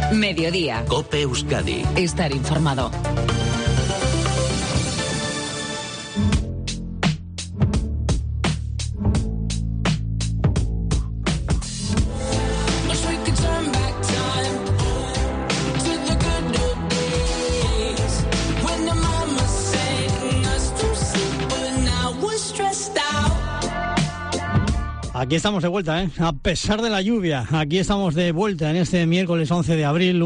Mediodía. COPE Euskadi. Estar informado. Aquí estamos de vuelta, a pesar de la lluvia. Aquí estamos de vuelta en este miércoles 11 de abril,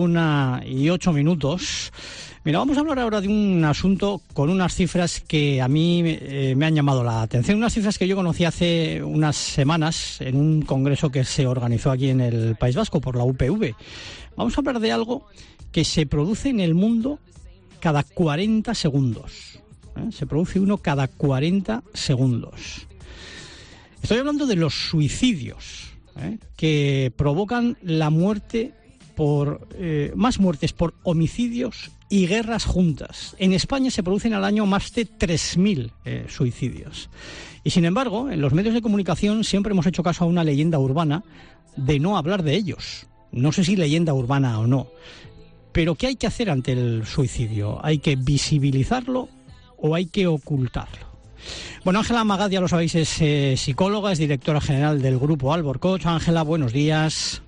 1:08. Mira, vamos a hablar ahora de un asunto con unas cifras que a mí me han llamado la atención. Unas cifras que yo conocí hace unas semanas en un congreso que se organizó aquí en el País Vasco por la UPV. Vamos a hablar de algo que se produce en el mundo cada 40 segundos. Se produce uno cada 40 segundos. Estoy hablando de los suicidios, que provocan la muerte por más muertes por homicidios y guerras juntas. En España se producen al año más de 3.000 suicidios. Y sin embargo, en los medios de comunicación siempre hemos hecho caso a una leyenda urbana de no hablar de ellos. No sé si leyenda urbana o no. Pero ¿qué hay que hacer ante el suicidio? ¿Hay que visibilizarlo o hay que ocultarlo? Bueno, Ángela Magad, ya lo sabéis, es psicóloga, es directora general del grupo Albor Coach. Ángela, buenos días.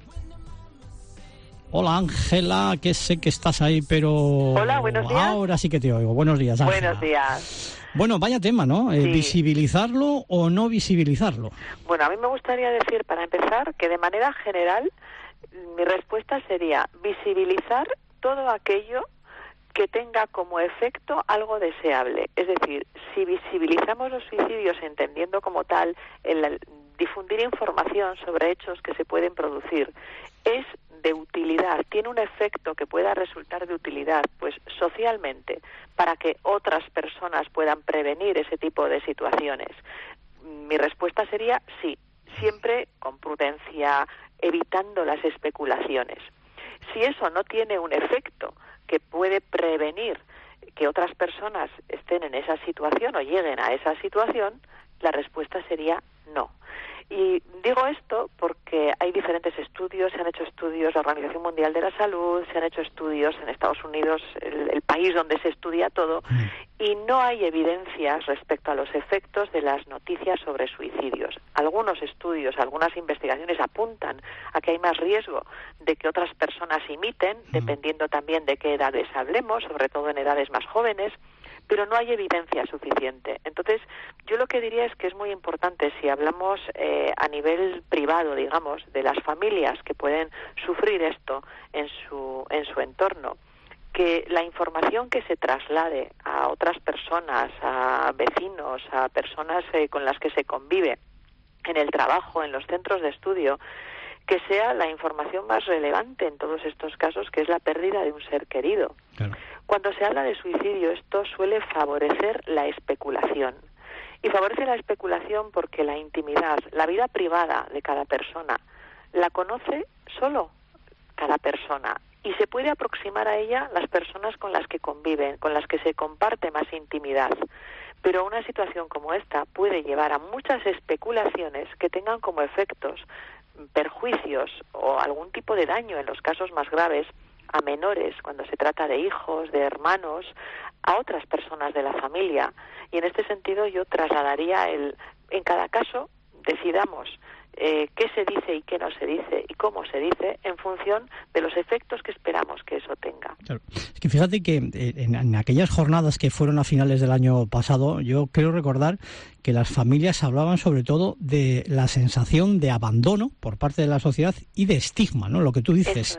Hola, Ángela, que sé que estás ahí, pero... Hola, buenos días. Ahora sí que te oigo. Buenos días, Ángela. Buenos días. Bueno, vaya tema, ¿no? Sí. ¿Visibilizarlo o no visibilizarlo? Bueno, a mí me gustaría decir, para empezar, que de manera general mi respuesta sería visibilizar todo aquello que tenga como efecto algo deseable. Es decir, si visibilizamos los suicidios entendiendo como tal el difundir información sobre hechos que se pueden producir, es de utilidad, tiene un efecto que pueda resultar de utilidad, pues socialmente, para que otras personas puedan prevenir ese tipo de situaciones. Mi respuesta sería sí, siempre con prudencia, evitando las especulaciones. Si eso no tiene un efecto que puede prevenir que otras personas estén en esa situación o lleguen a esa situación, la respuesta sería no. Y digo esto porque hay diferentes estudios, se han hecho estudios, la Organización Mundial de la Salud, se han hecho estudios en Estados Unidos, el país donde se estudia todo, y no hay evidencias respecto a los efectos de las noticias sobre suicidios. Algunos estudios, algunas investigaciones apuntan a que hay más riesgo de que otras personas imiten, dependiendo también de qué edades hablemos, sobre todo en edades más jóvenes, pero no hay evidencia suficiente. Entonces, yo lo que diría es que es muy importante, si hablamos a nivel privado, digamos, de las familias que pueden sufrir esto en su entorno, que la información que se traslade a otras personas, a vecinos, a personas con las que se convive en el trabajo, en los centros de estudio, que sea la información más relevante en todos estos casos, que es la pérdida de un ser querido. Claro. Cuando se habla de suicidio, esto suele favorecer la especulación. Y favorece la especulación porque la intimidad, la vida privada de cada persona, la conoce solo cada persona. Y se puede aproximar a ella las personas con las que conviven, con las que se comparte más intimidad. Pero una situación como esta puede llevar a muchas especulaciones que tengan como efectos perjuicios o algún tipo de daño, en los casos más graves, a menores, cuando se trata de hijos, de hermanos, a otras personas de la familia. Y en este sentido yo trasladaría en cada caso decidamos qué se dice y qué no se dice y cómo se dice en función de los efectos que esperamos que eso tenga. Claro. Es que fíjate que en aquellas jornadas que fueron a finales del año pasado, yo creo recordar que las familias hablaban sobre todo de la sensación de abandono por parte de la sociedad y de estigma, ¿no? Lo que tú dices.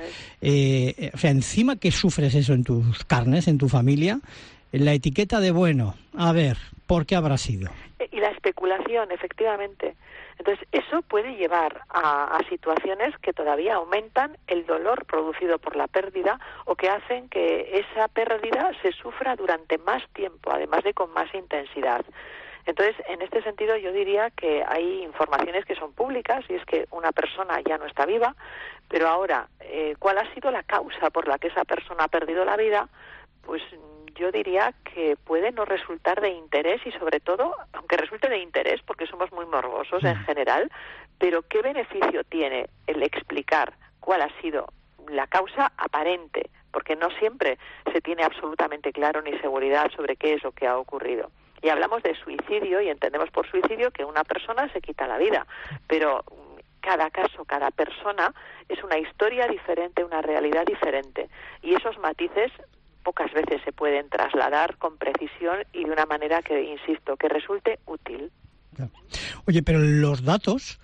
O sea, encima que sufres eso en tus carnes, en tu familia, la etiqueta de bueno, a ver, ¿por qué habrá sido? Y la especulación, efectivamente. Entonces, eso puede llevar a situaciones que todavía aumentan el dolor producido por la pérdida o que hacen que esa pérdida se sufra durante más tiempo, además de con más intensidad. Entonces, en este sentido, yo diría que hay informaciones que son públicas y es que una persona ya no está viva, pero ahora, ¿cuál ha sido la causa por la que esa persona ha perdido la vida? Pues yo diría que puede no resultar de interés y sobre todo, aunque resulte de interés porque somos muy morbosos en general, pero ¿qué beneficio tiene el explicar cuál ha sido la causa aparente, porque no siempre se tiene absolutamente claro ni seguridad sobre qué es lo que ha ocurrido. Y hablamos de suicidio y entendemos por suicidio que una persona se quita la vida, pero cada caso, cada persona es una historia diferente, una realidad diferente, y esos matices pocas veces se pueden trasladar con precisión y de una manera que, insisto, que resulte útil. Oye, pero los datos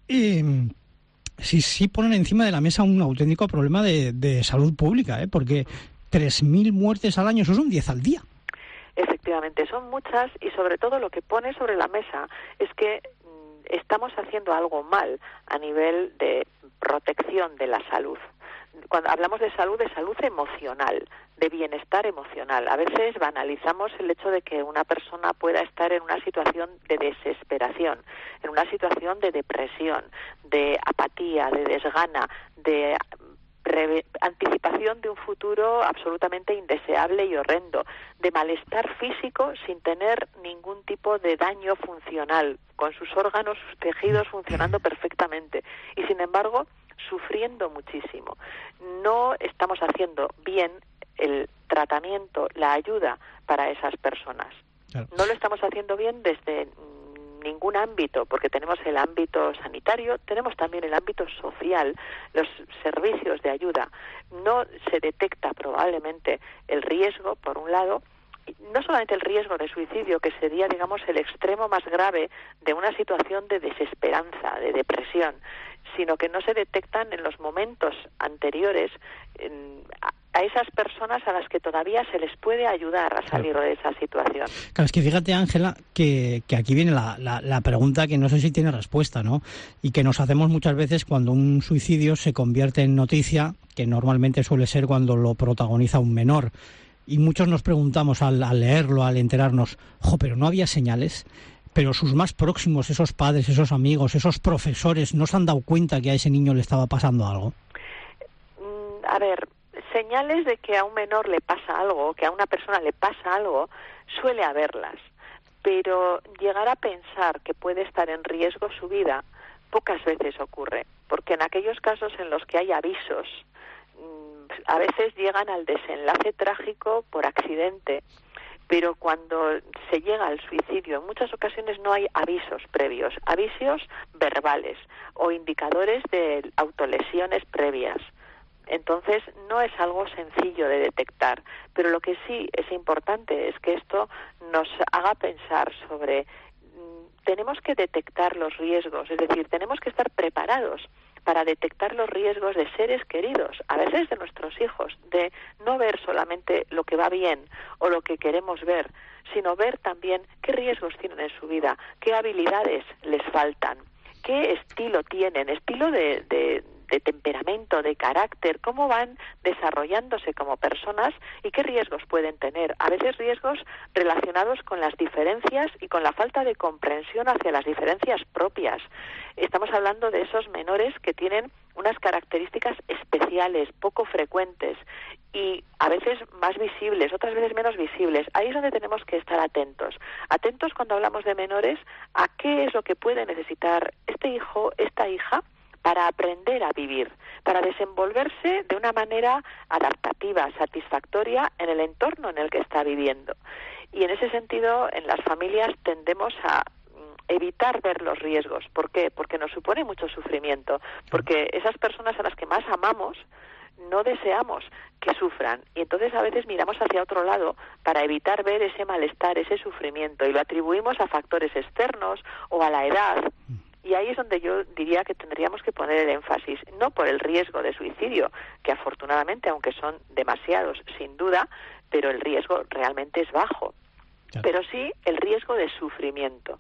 sí ponen encima de la mesa un auténtico problema de salud pública, porque 3.000 muertes al año, eso son 10 al día. Efectivamente, son muchas, y sobre todo lo que pone sobre la mesa es que estamos haciendo algo mal a nivel de protección de la salud. Cuando hablamos de salud emocional, de bienestar emocional. A veces banalizamos el hecho de que una persona pueda estar en una situación de desesperación, en una situación de depresión, de apatía, de desgana, de anticipación de un futuro absolutamente indeseable y horrendo, de malestar físico sin tener ningún tipo de daño funcional, con sus órganos, sus tejidos funcionando perfectamente, y sin embargo sufriendo muchísimo. No estamos haciendo bien el tratamiento, la ayuda para esas personas. Claro. No lo estamos haciendo bien desde ningún ámbito, porque tenemos el ámbito sanitario, tenemos también el ámbito social, los servicios de ayuda. No se detecta probablemente el riesgo, por un lado, no solamente el riesgo de suicidio, que sería, digamos, el extremo más grave de una situación de desesperanza, de depresión, sino que no se detectan en los momentos anteriores a esas personas a las que todavía se les puede ayudar a salir de esa situación. Claro, es que fíjate, Ángela, que aquí viene la pregunta que no sé si tiene respuesta, ¿no? Y que nos hacemos muchas veces cuando un suicidio se convierte en noticia, que normalmente suele ser cuando lo protagoniza un menor. Y muchos nos preguntamos al leerlo, al enterarnos, pero no había señales, pero sus más próximos, esos padres, esos amigos, esos profesores, ¿no se han dado cuenta que a ese niño le estaba pasando algo? A ver, señales de que a un menor le pasa algo, que a una persona le pasa algo, suele haberlas, pero llegar a pensar que puede estar en riesgo su vida pocas veces ocurre, porque en aquellos casos en los que hay avisos, a veces llegan al desenlace trágico por accidente, pero cuando se llega al suicidio, en muchas ocasiones no hay avisos previos, avisos verbales o indicadores de autolesiones previas. Entonces no es algo sencillo de detectar, pero lo que sí es importante es que esto nos haga pensar sobre tenemos que detectar los riesgos, es decir, tenemos que estar preparados para detectar los riesgos de seres queridos, a veces de nuestros hijos, de no ver solamente lo que va bien o lo que queremos ver, sino ver también qué riesgos tienen en su vida, qué habilidades les faltan, qué estilo tienen, estilo de temperamento, de carácter, cómo van desarrollándose como personas y qué riesgos pueden tener. A veces riesgos relacionados con las diferencias y con la falta de comprensión hacia las diferencias propias. Estamos hablando de esos menores que tienen unas características especiales, poco frecuentes y a veces más visibles, otras veces menos visibles. Ahí es donde tenemos que estar atentos. Atentos cuando hablamos de menores a qué es lo que puede necesitar este hijo, esta hija, para aprender a vivir, para desenvolverse de una manera adaptativa, satisfactoria en el entorno en el que está viviendo. Y en ese sentido, en las familias tendemos a evitar ver los riesgos. ¿Por qué? Porque nos supone mucho sufrimiento, porque esas personas a las que más amamos no deseamos que sufran, y entonces a veces miramos hacia otro lado para evitar ver ese malestar, ese sufrimiento, y lo atribuimos a factores externos o a la edad. Y ahí es donde yo diría que tendríamos que poner el énfasis, no por el riesgo de suicidio, que afortunadamente, aunque son demasiados, sin duda, pero el riesgo realmente es bajo. Claro. Pero sí el riesgo de sufrimiento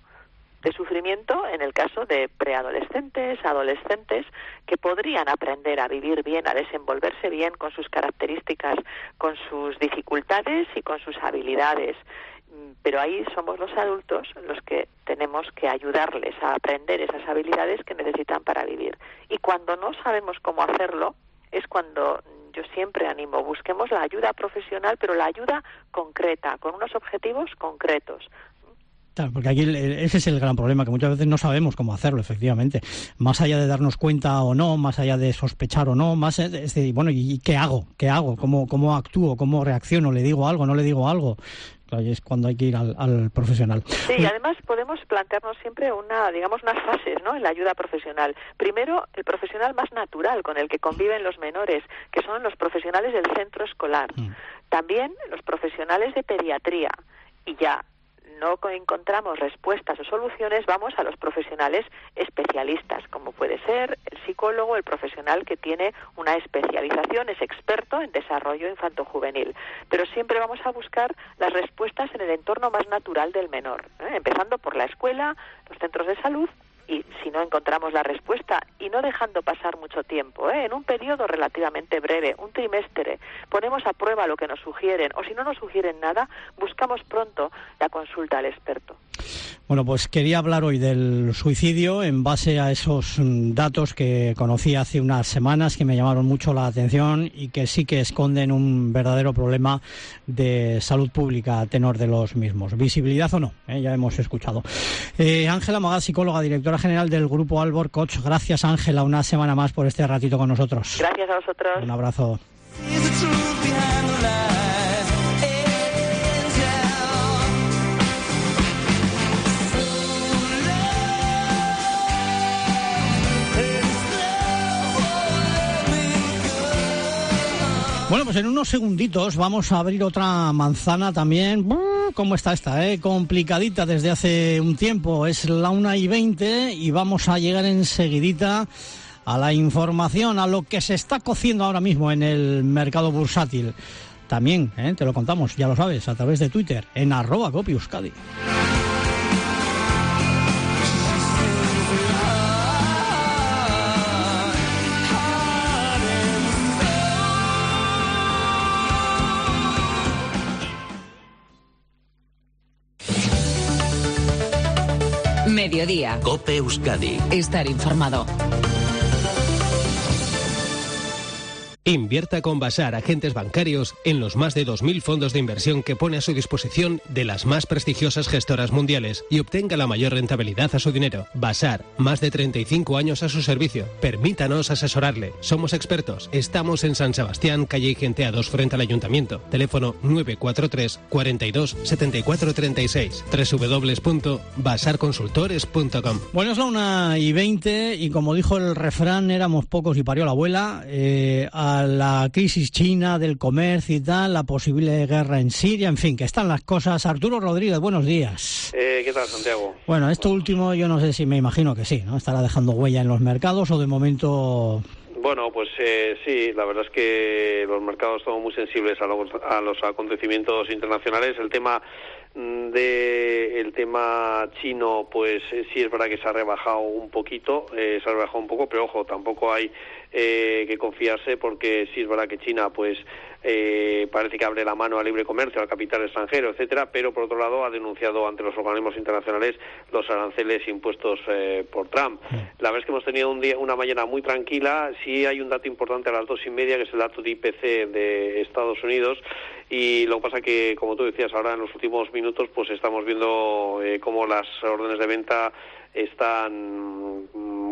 en el caso de preadolescentes, adolescentes, que podrían aprender a vivir bien, a desenvolverse bien con sus características, con sus dificultades y con sus habilidades. Pero ahí somos los adultos los que tenemos que ayudarles a aprender esas habilidades que necesitan para vivir. Y cuando no sabemos cómo hacerlo, es cuando yo siempre animo, busquemos la ayuda profesional, pero la ayuda concreta, con unos objetivos concretos. Claro, porque aquí ese es el gran problema, que muchas veces no sabemos cómo hacerlo, efectivamente. Más allá de darnos cuenta o no, más allá de sospechar o no, más bueno, ¿y qué hago? ¿Qué hago? ¿Cómo actúo? ¿Cómo reacciono? ¿Le digo algo? ¿No le digo algo? Ahí es cuando hay que ir al profesional. Sí, y además podemos plantearnos siempre unas fases, ¿no?, en la ayuda profesional. Primero, el profesional más natural con el que conviven los menores, que son los profesionales del centro escolar. También los profesionales de pediatría. Y ya no encontramos respuestas o soluciones, vamos a los profesionales especialistas, como puede ser el psicólogo, el profesional que tiene una especialización, es experto en desarrollo infantojuvenil. Pero siempre vamos a buscar las respuestas en el entorno más natural del menor, empezando por la escuela, los centros de salud, y si no encontramos la respuesta, y no dejando pasar mucho tiempo, en un periodo relativamente breve, un trimestre, ponemos a prueba lo que nos sugieren, o si no nos sugieren nada, buscamos pronto la consulta al experto. Bueno, pues quería hablar hoy del suicidio en base a esos datos que conocí hace unas semanas, que me llamaron mucho la atención y que sí que esconden un verdadero problema de salud pública a tenor de los mismos. Visibilidad o no, ya hemos escuchado. Ángela Magá, psicóloga, directora general del Grupo Albor Coach. Gracias, Ángela, una semana más por este ratito con nosotros. Gracias a vosotros. Un abrazo. Bueno, pues en unos segunditos vamos a abrir otra manzana también. ¿Cómo está esta? Complicadita desde hace un tiempo. Es la 1:20 y vamos a llegar enseguidita a la información, a lo que se está cociendo ahora mismo en el mercado bursátil. También, te lo contamos, ya lo sabes, a través de Twitter, en @copieuskadi. Mediodía. COPE Euskadi. Estar informado. Invierta con Basar Agentes Bancarios en los más de 2.000 fondos de inversión que pone a su disposición de las más prestigiosas gestoras mundiales y obtenga la mayor rentabilidad a su dinero. Basar, más de 35 años a su servicio. Permítanos asesorarle. Somos expertos. Estamos en San Sebastián, calle Igentea 2, frente al Ayuntamiento. Teléfono 943 42 74 36. www.basarconsultores.com. Bueno, es la 1:20 y como dijo el refrán, éramos pocos y parió la abuela. A la crisis china del comercio y tal, la posible guerra en Siria, en fin, que están las cosas. Arturo Rodríguez, buenos días. ¿Qué tal, Santiago? Bueno, esto último yo no sé si me imagino que sí, ¿no? Estará dejando huella en los mercados o de momento... Bueno, pues sí, la verdad es que los mercados son muy sensibles a los acontecimientos internacionales. El tema chino, pues sí es verdad que se ha rebajado un poquito, pero ojo, tampoco hay que confiarse, porque sí es verdad que China, pues parece que abre la mano al libre comercio, al capital extranjero, etcétera, pero por otro lado ha denunciado ante los organismos internacionales los aranceles impuestos por Trump. La verdad es que hemos tenido una mañana muy tranquila. Sí hay un dato importante a las 2:30, que es el dato de IPC de Estados Unidos, y lo que pasa que, como tú decías, ahora en los últimos minutos pues estamos viendo cómo las órdenes de venta están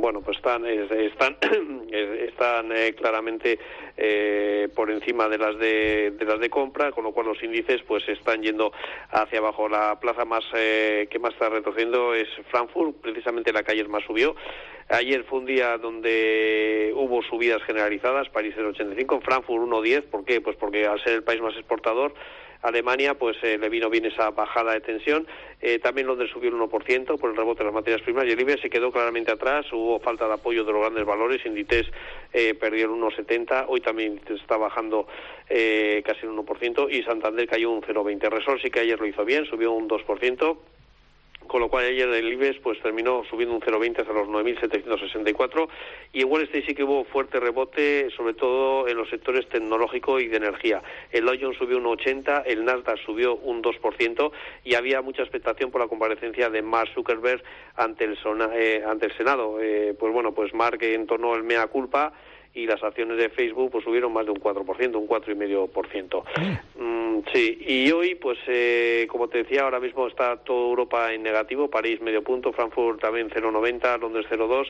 claramente por encima de las de compra, con lo cual los índices pues están yendo hacia abajo. La plaza que más está retrocediendo es Frankfurt, precisamente la que ayer más subió. Ayer fue un día donde hubo subidas generalizadas. París en 85, Frankfurt 1,10. ¿Por qué? Pues porque al ser el país más exportador, Alemania pues le vino bien esa bajada de tensión. También Londres subió el 1% por el rebote de las materias primas, y el IBEX se quedó claramente atrás. Hubo falta de apoyo de los grandes valores. Inditex perdió el 1,70. Hoy también Inditex está bajando casi el 1%, y Santander cayó un 0,20. Resol sí que ayer lo hizo bien, subió un 2%. Con lo cual ayer el IBEX pues terminó subiendo un 0,20 hasta los 9.764, y en Wall Street sí que hubo fuerte rebote, sobre todo en los sectores tecnológico y de energía. El Dow Jones subió un 0,80, el Nasdaq subió un 2%, y había mucha expectación por la comparecencia de Mark Zuckerberg ante el Senado. Pues Mark entonó el mea culpa y las acciones de Facebook pues subieron más de un 4%, un 4,5%. Sí, y hoy, pues como te decía, ahora mismo está toda Europa en negativo, París medio punto, Frankfurt también 0,90, Londres 0,2,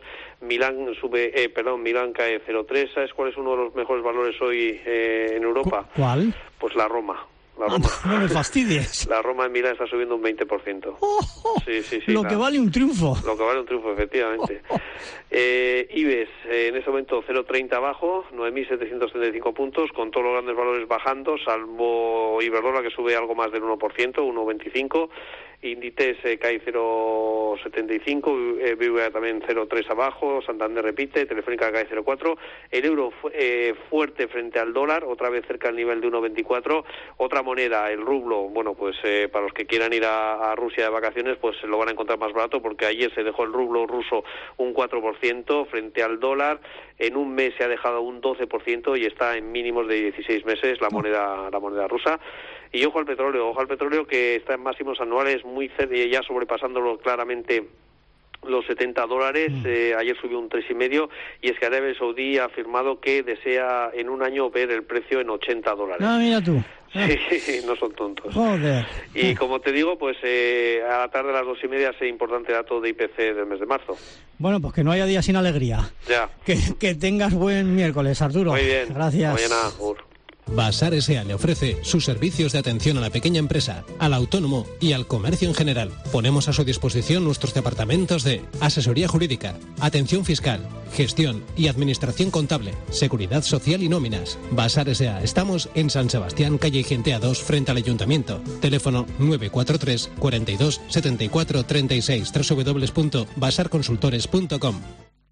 Milán cae 0,3. ¿Sabes cuál es uno de los mejores valores hoy en Europa? ¿Cuál? Pues la Roma. No me fastidies. La Roma en Milán está subiendo un 20%. Sí. Lo que vale un triunfo. Lo que vale un triunfo, efectivamente. IBEX en este momento 0,30 abajo, 9.735 puntos, con todos los grandes valores bajando, salvo Iberdrola, que sube algo más del 1%, 1,25. Inditex cae 0,75, BBVA también 0,3 abajo, Santander repite, Telefónica cae 0,4. El euro fuerte frente al dólar, otra vez cerca del nivel de 1,24. Otra moneda, el rublo, bueno, pues para los que quieran ir a Rusia de vacaciones, pues lo van a encontrar más barato, porque ayer se dejó el rublo ruso un 4% frente al dólar. En un mes se ha dejado un 12% y está en mínimos de 16 meses la moneda rusa. Y ojo al petróleo que está en máximos anuales muy cerca, ya sobrepasándolo claramente los $70. Ayer subió un 3,5, y es que Arabia Saudí ha afirmado que desea en un año ver el precio en $80. Ah, mira tú. Sí, no son tontos. Joder. Y como te digo, pues a la tarde a las 2:30 ese importante dato de IPC del mes de marzo. Bueno, pues que no haya día sin alegría. Ya. Que tengas buen miércoles, Arturo. Muy bien. Gracias. Mañana. Basar S.A. le ofrece sus servicios de atención a la pequeña empresa, al autónomo y al comercio en general. Ponemos a su disposición nuestros departamentos de asesoría jurídica, atención fiscal, gestión y administración contable, seguridad social y nóminas. Basar S.A. Estamos en San Sebastián, calle Gentea 2, frente al Ayuntamiento. Teléfono 943 42 74 36, www.basarconsultores.com.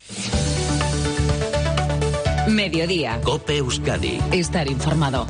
Mediodía. COPE Euskadi. Estar informado.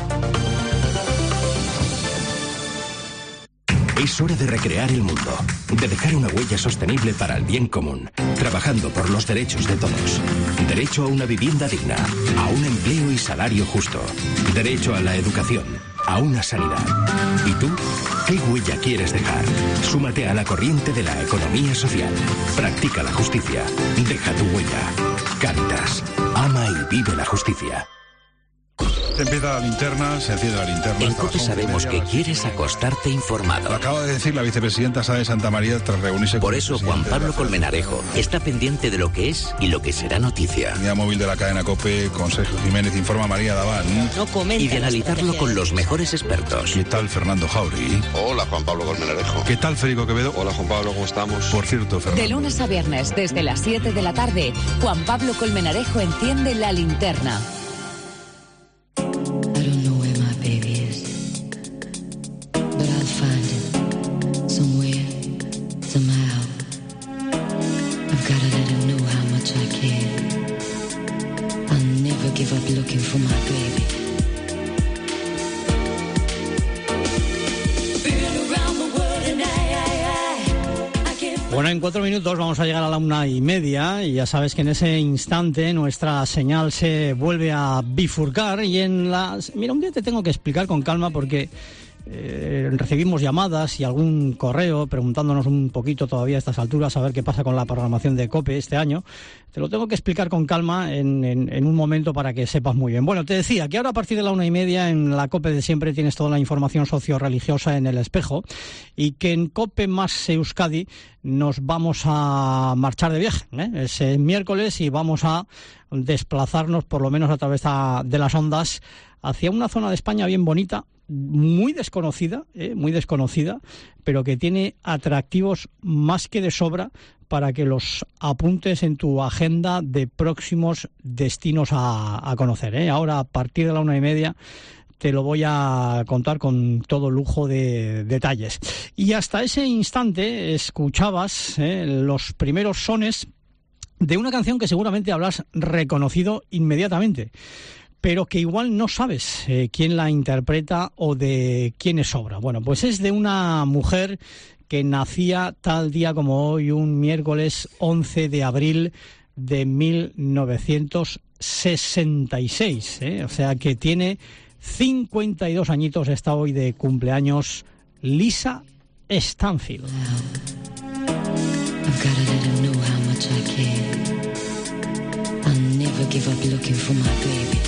Es hora de recrear el mundo, de dejar una huella sostenible para el bien común, trabajando por los derechos de todos. Derecho a una vivienda digna, a un empleo y salario justo. Derecho a la educación, a una sanidad. ¿Y tú? ¿Qué huella quieres dejar? Súmate a la corriente de la economía social. Practica la justicia. Deja tu huella. Cáritas. Ama y vive la justicia. Se empieza la linterna, se enciende la linterna. En COPE sabemos que quieres acostarte informado. Lo acaba de decir la vicepresidenta Sá de Santa María tras reunirse Por con eso Juan Pablo Colmenarejo está pendiente de lo que es y lo que será noticia. Unidad móvil de la cadena COPE con Sergio Jiménez, informa María Daván. Y de analizarlo con los mejores expertos. ¿Qué tal Fernando Jauregui? Hola Juan Pablo Colmenarejo. ¿Qué tal Federico Quevedo? Hola Juan Pablo, ¿cómo estamos? Por cierto, Fernando. De lunes a viernes, desde las 7 de la tarde, Juan Pablo Colmenarejo enciende la linterna. Bueno, en 4 minutos vamos a llegar a la 1:30 y ya sabes que en ese instante nuestra señal se vuelve a bifurcar y Mira, un día te tengo que explicar con calma porque recibimos llamadas y algún correo preguntándonos un poquito todavía a estas alturas a ver qué pasa con la programación de COPE este año. Te lo tengo que explicar con calma en un momento para que sepas muy bien. Bueno, te decía que ahora a partir de la 1:30 en la COPE de siempre tienes toda la información socio-religiosa en el espejo y que en COPE más Euskadi nos vamos a marchar de viaje. Es miércoles y vamos a desplazarnos por lo menos a través de las ondas hacia una zona de España bien bonita, muy desconocida, pero que tiene atractivos más que de sobra para que los apuntes en tu agenda de próximos destinos a conocer. Ahora, a partir de la 1:30, te lo voy a contar con todo lujo de detalles. Y hasta ese instante escuchabas los primeros sones de una canción que seguramente habrás reconocido inmediatamente, pero que igual no sabes quién la interpreta o de quién es obra. Bueno, pues es de una mujer que nacía tal día como hoy, un miércoles 11 de abril de 1966. O sea que tiene 52 añitos, está hoy de cumpleaños Lisa Stanfield. never give up looking for my baby.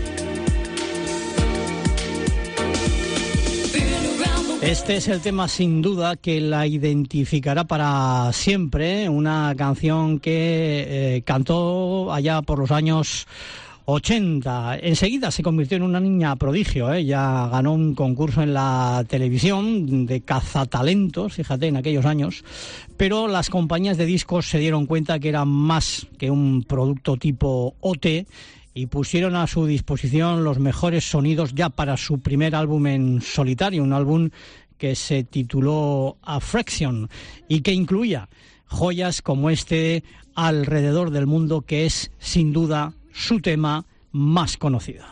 Este es el tema sin duda que la identificará para siempre, una canción que cantó allá por los años 80. Enseguida se convirtió en una niña prodigio, ya ganó un concurso en la televisión de cazatalentos, fíjate, en aquellos años, pero las compañías de discos se dieron cuenta que era más que un producto tipo OT y pusieron a su disposición los mejores sonidos ya para su primer álbum en solitario, un álbum que se tituló Affrection y que incluía joyas como este Alrededor del Mundo, que es sin duda su tema más conocido.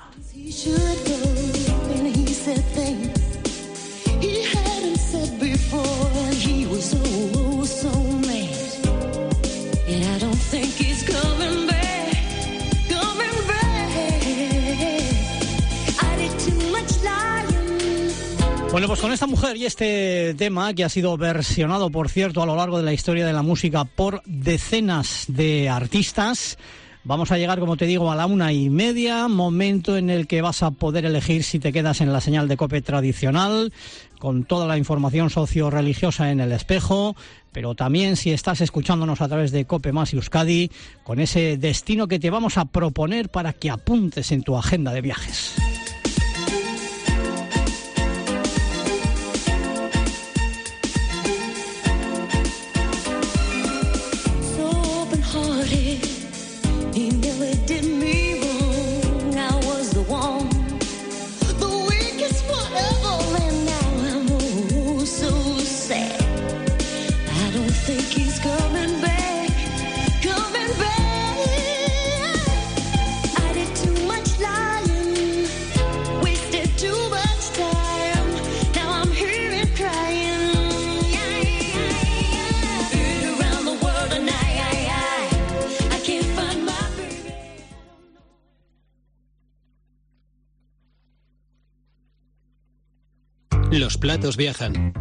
Bueno, pues con esta mujer y este tema, que ha sido versionado, por cierto, a lo largo de la historia de la música por decenas de artistas, vamos a llegar, como te digo, a la 1:30, momento en el que vas a poder elegir si te quedas en la señal de COPE tradicional, con toda la información socio-religiosa en el espejo, pero también si estás escuchándonos a través de COPE Más Euskadi, con ese destino que te vamos a proponer para que apuntes en tu agenda de viajes. Los platos viajan.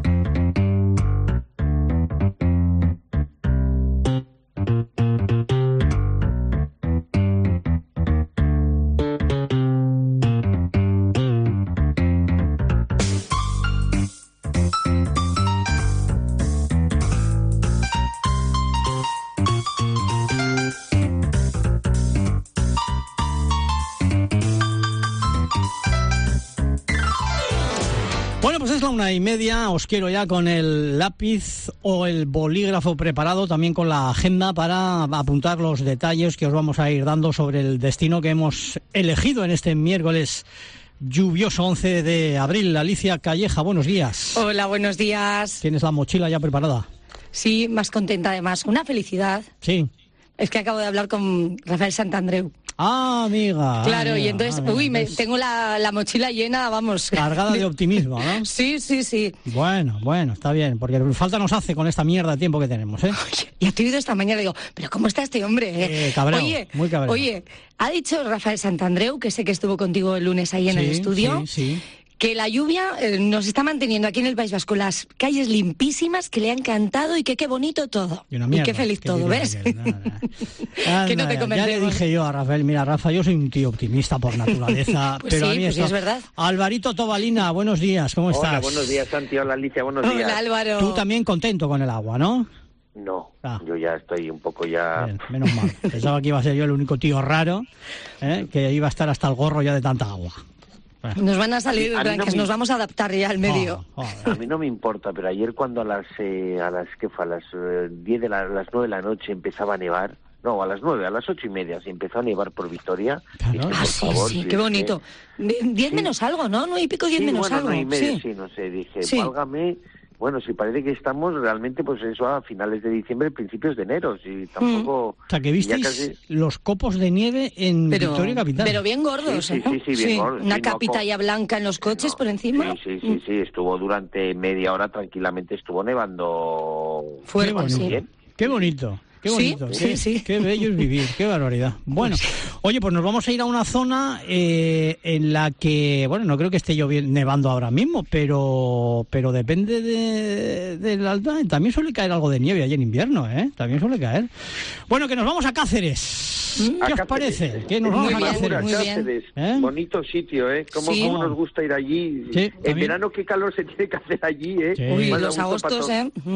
Bueno, pues es la 1:30, os quiero ya con el lápiz o el bolígrafo preparado, también con la agenda para apuntar los detalles que os vamos a ir dando sobre el destino que hemos elegido en este miércoles lluvioso 11 de abril. Alicia Calleja, buenos días. Hola, buenos días. ¿Tienes la mochila ya preparada? Sí, más contenta además. Una felicidad. Sí. Es que acabo de hablar con Rafael Santandreu. Ah, amiga. Claro, amiga, y entonces, tengo la mochila llena, vamos. Cargada de optimismo, ¿no? Sí, sí, sí. Bueno, está bien, porque falta nos hace con esta mierda de tiempo que tenemos, ¿eh? Oye, y te he oído esta mañana y digo, ¿pero cómo está este hombre? Cabreado, muy cabreado. Oye, ha dicho Rafael Santandreu, que sé que estuvo contigo el lunes ahí en el estudio, sí. Que la lluvia nos está manteniendo aquí en el País Vasco las calles limpísimas, que le ha encantado y que qué bonito todo. Y qué feliz todo, ¿ves? Que no te convencemos. Ya le dije yo a Rafael, mira, Rafa, yo soy un tío optimista por naturaleza, pues pero sí, a mí pues esto... es verdad. Alvarito Tobalina, buenos días, ¿cómo estás? Hola, buenos días, Santi. Hola, Alicia, buenos días. Hola, Álvaro. Tú también contento con el agua, ¿no? No, yo ya estoy un poco ya... Bien, menos mal. Pensaba que iba a ser yo el único tío raro, que iba a estar hasta el gorro ya de tanta agua. Bueno. Nos van a salir branquias, nos vamos a adaptar ya al medio. A mí no me importa, pero ayer cuando a las 10 de las 9 de la noche empezaba a nevar, no, a las 9, a las 8:30 se empezó a nevar por Vitoria. Claro. Dije, sí, favor, sí, qué bonito. 10 menos algo, ¿no? 9 y pico, 10 menos algo. 9:30, sí, no sé, dije, válgame. Bueno, si parece que estamos realmente, pues eso, a finales de diciembre, principios de enero, si tampoco... O sea, que visteis los copos de nieve en Victoria Capital. Pero bien gordos, sí, bien gordos. Una capita ya blanca en los coches por encima. Sí, estuvo durante media hora tranquilamente, estuvo nevando... Fuerte, Qué bonito. Qué bonito. Sí. Qué bello es vivir, qué barbaridad. Bueno, Oye, pues nos vamos a ir a una zona en la que, bueno, no creo que esté nevando ahora mismo, pero depende del alta. También suele caer algo de nieve allí en invierno, También suele caer. Bueno, que nos vamos a Cáceres. ¿Qué os parece? Que nos vamos a Cáceres. Muy bien. Bonito sitio, ¿Cómo nos gusta ir allí? Sí, en verano, qué calor se tiene que hacer allí, Sí. Uy, los agostos,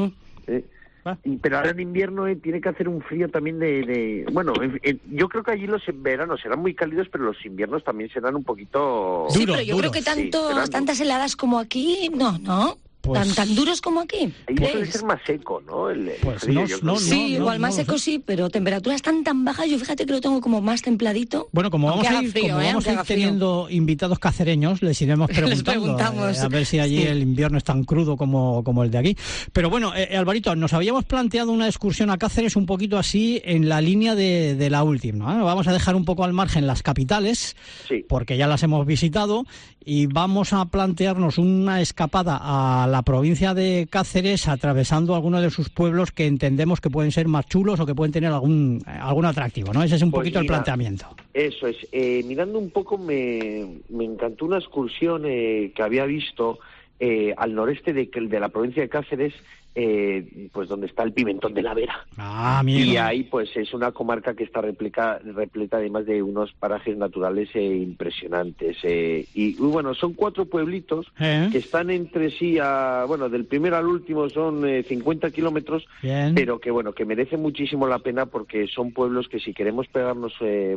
Pero ahora en invierno tiene que hacer un frío también bueno, yo creo que allí los veranos serán muy cálidos, pero los inviernos también serán un poquito... Sí, pero yo creo que tantas heladas como aquí, no. Pues, ¿Tan duros como aquí? Ahí suele ser más seco, ¿no? Pues sí, igual más seco sí, pero temperaturas tan bajas, yo fíjate que lo tengo como más templadito. Bueno, como vamos a ir teniendo invitados cacereños, les iremos preguntando a ver si allí el invierno es tan crudo como el de aquí. Pero bueno, Alvarito, nos habíamos planteado una excursión a Cáceres un poquito así en la línea de la última, ¿no? Vamos a dejar un poco al margen las capitales, porque ya las hemos visitado, y vamos a plantearnos una escapada a la provincia de Cáceres, atravesando algunos de sus pueblos que entendemos que pueden ser más chulos o que pueden tener algún atractivo, ¿no? Ese es un poquito el planteamiento. Eso es. Mirando un poco, me encantó una excursión que había visto al noreste de la provincia de Cáceres, pues donde está el Pimentón de la Vera. Y ahí pues es una comarca que está repleta además de unos parajes naturales impresionantes, y bueno, son 4 pueblitos que están entre sí del primero al último son 50 kilómetros, pero que bueno, que merece muchísimo la pena, porque son pueblos que si queremos pegarnos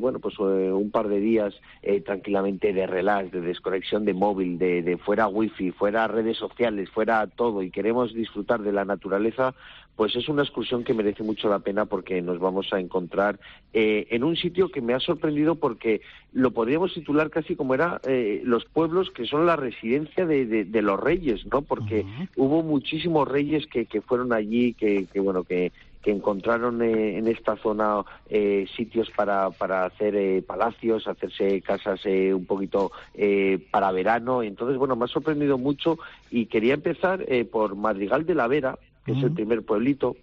un par de días tranquilamente de relax, de desconexión de móvil, de fuera wifi, fuera redes sociales, fuera todo, y queremos disfrutar de la naturaleza, pues es una excursión que merece mucho la pena, porque nos vamos a encontrar en un sitio que me ha sorprendido, porque lo podríamos titular casi como era los pueblos que son la residencia de los reyes, ¿no? Porque hubo muchísimos reyes que fueron allí, que encontraron en esta zona sitios para hacer palacios, hacerse casas un poquito para verano. Entonces, bueno, me ha sorprendido mucho, y quería empezar por Madrigal de la Vera, que es el primer pueblito,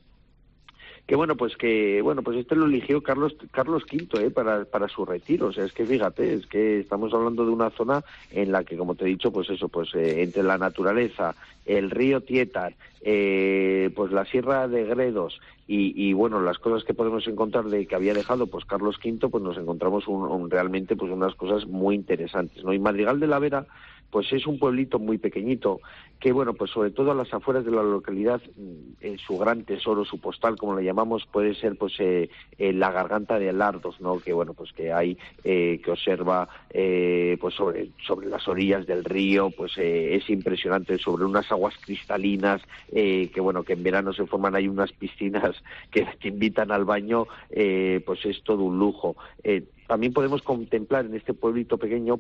pues este lo eligió Carlos V para su retiro. O sea, es que fíjate, es que estamos hablando de una zona en la que, como te he dicho, entre la naturaleza, el río Tietar, pues la Sierra de Gredos y bueno, las cosas que podemos encontrar de que había dejado pues Carlos V, pues nos encontramos realmente pues unas cosas muy interesantes, ¿no? Y Madrigal de la Vera pues es un pueblito muy pequeñito que, bueno, pues sobre todo a las afueras de la localidad, su gran tesoro, su postal, como le llamamos, puede ser pues la Garganta de Alardos, ¿no? Que, bueno, pues que hay, que observa pues sobre las orillas del río, pues es impresionante, sobre unas aguas cristalinas, que, bueno, que en verano se forman ahí unas piscinas que te invitan al baño, pues es todo un lujo. También podemos contemplar en este pueblito pequeño,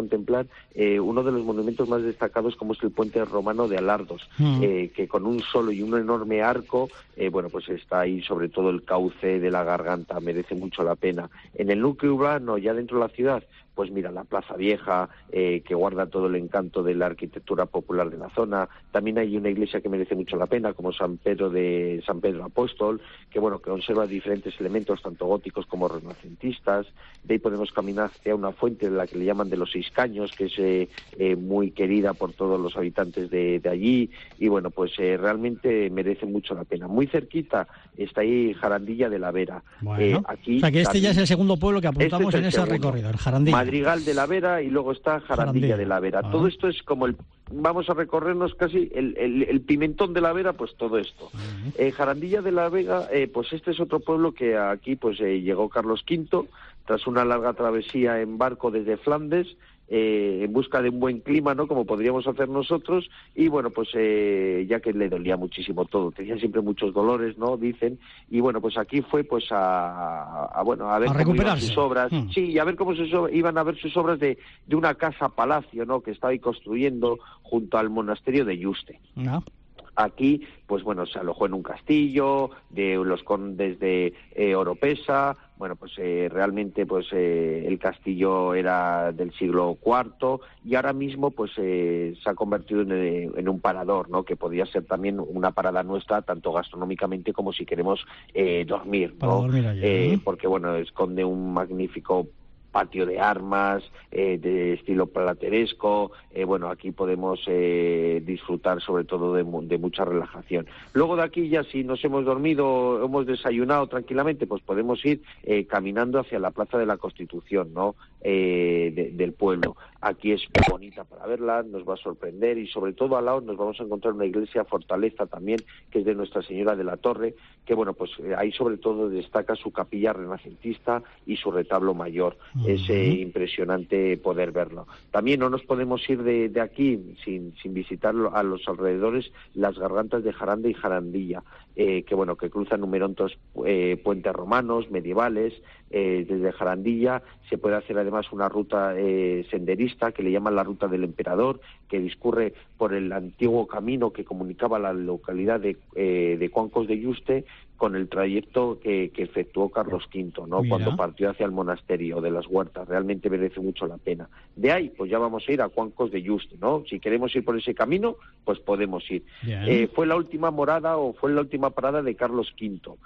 uno de los monumentos más destacados, como es el puente romano de Alardos, que con un solo y un enorme arco, bueno, pues está ahí sobre todo el cauce de la Garganta, merece mucho la pena. En el núcleo urbano, ya dentro de la ciudad, pues mira, la Plaza Vieja, que guarda todo el encanto de la arquitectura popular de la zona. También hay una iglesia que merece mucho la pena, como San Pedro Apóstol, que, bueno, que conserva diferentes elementos, tanto góticos como renacentistas. De ahí podemos caminar hacia una fuente, la que le llaman de los 6 Caños, que es muy querida por todos los habitantes de allí, y bueno, pues realmente merece mucho la pena. Muy cerquita está ahí Jarandilla de la Vera. Bueno, aquí, o sea que este ya es el segundo pueblo que apuntamos en ese recorrido, el Jarandilla. Madrigal de la Vera, y luego está Jarandilla de la Vera. Todo esto es como vamos a recorrernos casi el Pimentón de la Vera, pues todo esto. Jarandilla de la Vega, pues este es otro pueblo que aquí pues llegó Carlos V, tras una larga travesía en barco desde Flandes, en busca de un buen clima, ¿no? Como podríamos hacer nosotros, y bueno, pues ya que le dolía muchísimo todo, tenía siempre muchos dolores, ¿no? Dicen, y bueno, pues aquí fue pues a ver cómo iban sus obras, y a ver cómo iban a ver sus obras de una casa palacio, ¿no? Que estaba ahí construyendo junto al monasterio de Yuste. Aquí, pues bueno, se alojó en un castillo de los condes de Oropesa. Bueno, pues realmente pues el castillo era del siglo IV, y ahora mismo pues se ha convertido en un parador, ¿no? Que podría ser también una parada nuestra, tanto gastronómicamente como si queremos dormir, ¿no? Dormir allí, ¿no? Porque bueno, esconde un magnífico patio de armas, de estilo plateresco. Bueno, aquí podemos disfrutar sobre todo de mucha relajación. Luego de aquí ya, si nos hemos dormido, hemos desayunado tranquilamente, pues podemos ir caminando hacia la Plaza de la Constitución, ¿no? Del pueblo. Aquí es bonita para verla, nos va a sorprender, y sobre todo al lado nos vamos a encontrar una iglesia fortaleza también, que es de Nuestra Señora de la Torre, que bueno, pues ahí sobre todo destaca su capilla renacentista y su retablo mayor. Es impresionante poder verlo. También no nos podemos ir de aquí sin visitar a los alrededores las gargantas de Jaranda y Jarandilla, que bueno, que cruzan numerosos puentes romanos, medievales. Desde Jarandilla se puede hacer además una ruta senderista que le llaman la Ruta del Emperador, que discurre por el antiguo camino que comunicaba la localidad de Cuancos de Yuste con el trayecto que efectuó Carlos V, ¿no? Mira. Cuando partió hacia el monasterio de las Huertas. Realmente merece mucho la pena. De ahí, pues ya vamos a ir a Cuancos de Yuste, ¿no? Si queremos ir por ese camino, pues podemos ir. Fue la última morada o fue la última parada de Carlos V.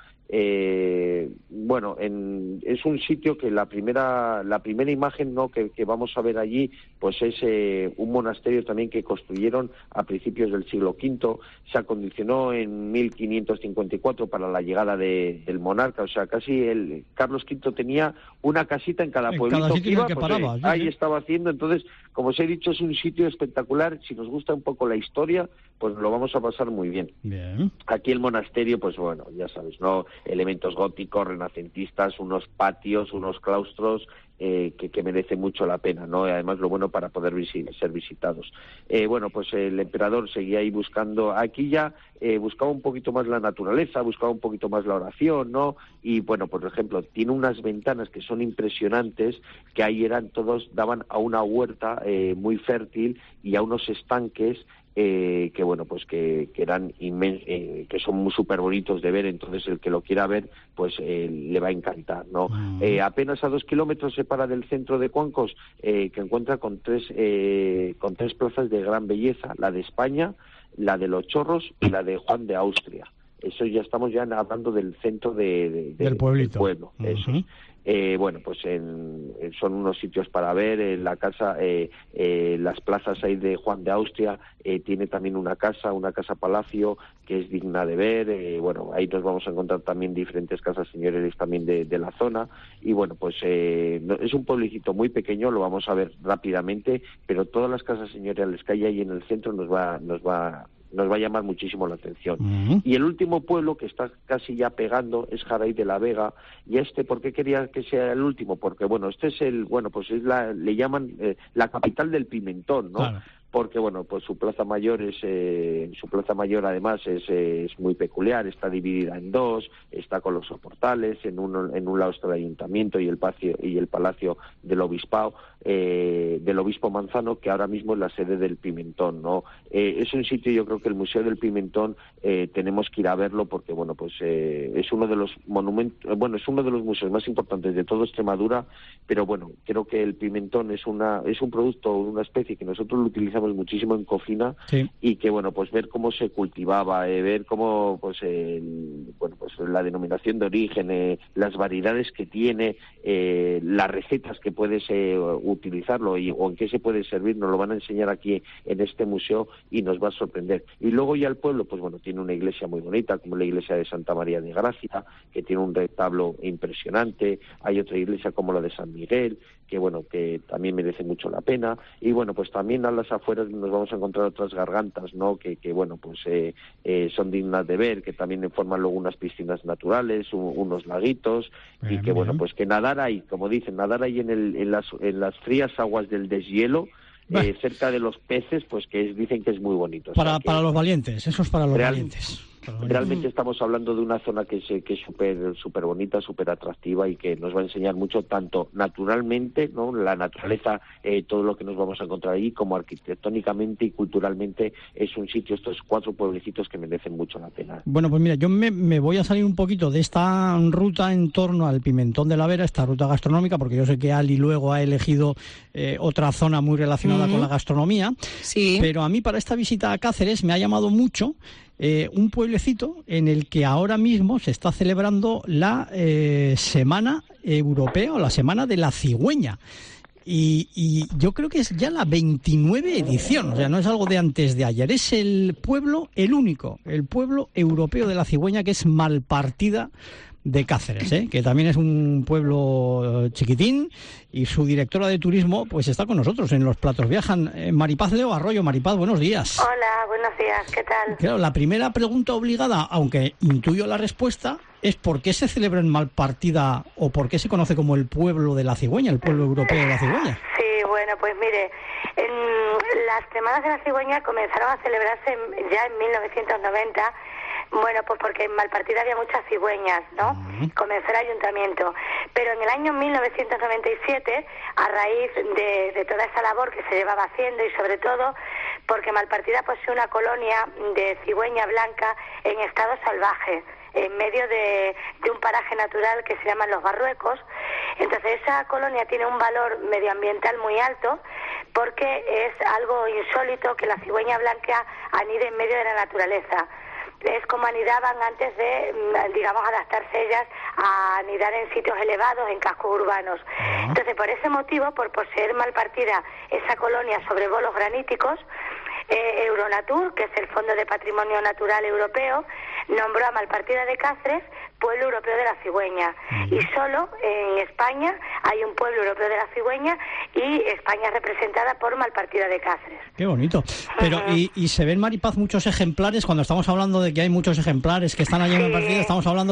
Bueno, es un sitio que la primera imagen, ¿no?, que vamos a ver allí, pues es un monasterio también que construyeron a principios del siglo V. Se acondicionó en 1554 para la llegada del monarca. O sea, casi Carlos V tenía una casita en cada pueblito que iba, pues, paraba, ahí estaba haciendo. Entonces, como os he dicho, es un sitio espectacular. Si nos gusta un poco la historia, pues lo vamos a pasar muy bien. Aquí el monasterio, pues bueno, ya sabes, ¿no? Elementos góticos, renacentistas, unos patios, unos claustros que merece mucho la pena, ¿no? Y además lo bueno para poder ser visitados. Bueno, pues el emperador seguía ahí buscando, aquí ya buscaba un poquito más la naturaleza, buscaba un poquito más la oración, ¿no? Y bueno, por ejemplo, tiene unas ventanas que son impresionantes, que ahí daban a una huerta muy fértil y a unos estanques que bueno, pues que eran que son súper bonitos de ver. Entonces el que lo quiera ver, pues le va a encantar, ¿no? Apenas a 2 kilómetros separa del centro de Cuancos, que encuentra con tres plazas de gran belleza: la de España, la de los Chorros y la de Juan de Austria. Eso ya estamos hablando del centro del pueblito. Del pueblo. Eso es. Bueno, pues son unos sitios para ver. En la casa, las plazas ahí de Juan de Austria, tiene también una casa palacio que es digna de ver. Bueno, ahí nos vamos a encontrar también diferentes casas señoriales también de la zona. Y bueno, pues es un pueblecito muy pequeño, lo vamos a ver rápidamente, pero todas las casas señoriales que hay ahí en el centro nos va a llamar muchísimo la atención. Y el último pueblo que está casi ya pegando es Jaray de la Vega. Y ¿por qué quería que sea el último? Porque bueno, le llaman la capital del pimentón, ¿no? Claro. Porque bueno, pues su plaza mayor además es muy peculiar. Está dividida en dos, está con los soportales, en un lado está el ayuntamiento y el palacio del obispado, del obispo Manzano, que ahora mismo es la sede del pimentón, ¿no? Es un sitio, yo creo que el Museo del Pimentón tenemos que ir a verlo, porque bueno, pues es uno de los monumentos, bueno, es uno de los museos más importantes de toda Extremadura. Pero bueno, creo que el pimentón es un producto, una especie que nosotros lo utilizamos muchísimo en cocina. Sí. Y que bueno, pues ver cómo se cultivaba, ver cómo pues la denominación de origen, las variedades que tiene, las recetas que puedes utilizarlo o en qué se puede servir, nos lo van a enseñar aquí en este museo y nos va a sorprender. Y luego ya el pueblo, pues bueno, tiene una iglesia muy bonita, como la iglesia de Santa María de Gracia, que tiene un retablo impresionante. Hay otra iglesia como la de San Miguel, que bueno, que también merece mucho la pena. Y bueno, pues también a las afueras nos vamos a encontrar otras gargantas, ¿no? Que bueno, pues son dignas de ver, que también forman luego unas piscinas naturales, unos laguitos, y que bueno, pues que nadar ahí, como dicen, nadar ahí en las frías aguas del deshielo, cerca de los peces, pues que dicen que es muy bonito. Para los valientes, eso es para los valientes. Realmente estamos hablando de una zona que es súper bonita, súper atractiva, y que nos va a enseñar mucho, tanto naturalmente, ¿no? La naturaleza, todo lo que nos vamos a encontrar ahí, como arquitectónicamente y culturalmente. Es un sitio, estos 4 pueblecitos, que merecen mucho la pena. Bueno, pues mira, yo me voy a salir un poquito de esta ruta en torno al Pimentón de la Vera, esta ruta gastronómica, porque yo sé que Ali luego ha elegido otra zona muy relacionada con la gastronomía. Sí. Pero a mí, para esta visita a Cáceres, me ha llamado mucho un pueblecito en el que ahora mismo se está celebrando la Semana Europea o la Semana de la Cigüeña. Y yo creo que es ya la 29 edición, o sea, no es algo de antes de ayer, es el pueblo europeo de la cigüeña, que es Malpartida de Cáceres, que también es un pueblo chiquitín, y su directora de turismo pues está con nosotros en Los Platos Viajan. Maripaz Leo Arroyo. Maripaz, buenos días. Hola, buenos días, ¿qué tal? Claro, la primera pregunta obligada, aunque intuyo la respuesta, es ¿por qué se celebra en Malpartida o por qué se conoce como el pueblo de la cigüeña, el pueblo europeo de la cigüeña? Sí, bueno, pues mire, las Semanas de la Cigüeña comenzaron a celebrarse ya en 1990. Bueno, pues porque en Malpartida había muchas cigüeñas, ¿no? Comenzó el ayuntamiento. Pero en el año 1997, a raíz de toda esa labor que se llevaba haciendo y sobre todo porque Malpartida posee una colonia de cigüeña blanca en estado salvaje, en medio de un paraje natural que se llaman Los Barruecos. Entonces esa colonia tiene un valor medioambiental muy alto porque es algo insólito que la cigüeña blanca anide en medio de la naturaleza. Es como anidaban antes de, digamos, adaptarse ellas a anidar en sitios elevados, en cascos urbanos. Entonces, por ese motivo, por poseer Malpartida esa colonia sobre bolos graníticos, Euronatur, que es el Fondo de Patrimonio Natural Europeo, nombró a Malpartida de Cáceres pueblo europeo de la cigüeña. Y solo en España hay un pueblo europeo de la cigüeña y España es representada por Malpartida de Cáceres. Qué bonito. Pero ¿y se ven, Maripaz, muchos ejemplares? Cuando estamos hablando de que hay muchos ejemplares que están allí en Malpartida, estamos hablando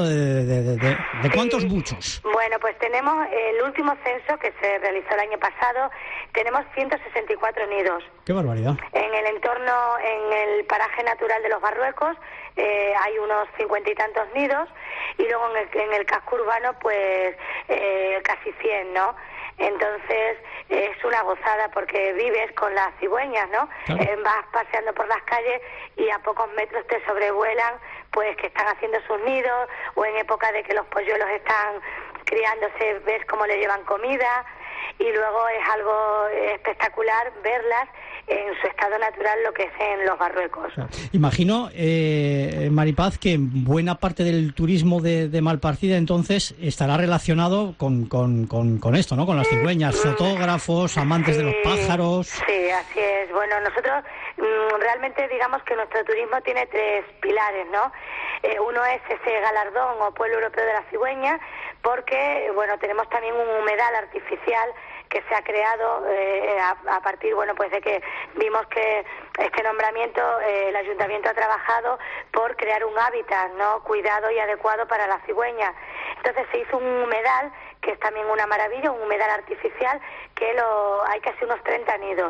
de ¿cuántos muchos? Bueno, pues tenemos el último censo que se realizó el año pasado, tenemos 164 nidos. ¡Qué barbaridad! En el entorno, en el paraje natural de Los Barruecos, hay unos 50 y tantos nidos, y luego en el casco urbano pues casi 100, ¿no? Entonces es una gozada porque vives con las cigüeñas, ¿no? Claro. Vas paseando por las calles y a pocos metros te sobrevuelan pues que están haciendo sus nidos, o en época de que los polluelos están criándose ves cómo le llevan comida, y luego es algo espectacular verlas en su estado natural, lo que es en Los Barruecos. O sea, imagino, Maripaz, que buena parte del turismo de Malpartida entonces estará relacionado con esto, ¿no? Con las cigüeñas, fotógrafos, amantes de los pájaros. Sí, así es. Bueno, nosotros realmente digamos que nuestro turismo tiene 3 pilares, ¿no? Uno es ese galardón o pueblo europeo de la cigüeña, porque, bueno, tenemos también un humedal artificial que se ha creado a partir, bueno, pues de que vimos que este nombramiento, el ayuntamiento ha trabajado por crear un hábitat, ¿no?, cuidado y adecuado para la cigüeña. Entonces se hizo un humedal que es también una maravilla, un humedal artificial que hay casi unos 30 nidos.